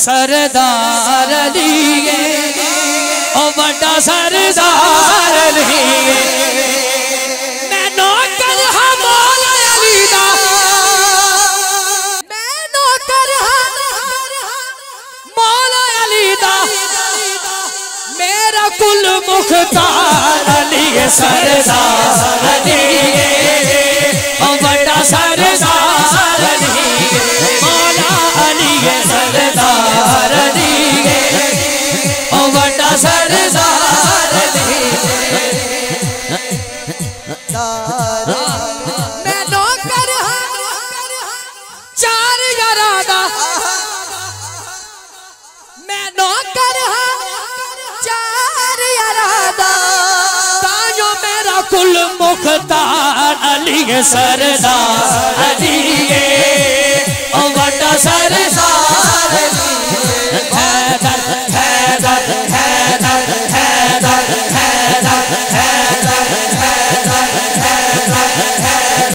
سردار علی او بڑا سردار علی میں نوکر ہاں مولا علی دا میں نوکر ہاں مولا علی دا میرا کل مختار علی سردار علی او بڑا سردار علی مولا علی سردار علی او بڑا سردار علی میں نوکر ہاں چار یارادہ میں نوکر ہاں چار یارادہ تاجو میرا کل مختار علی سردار علی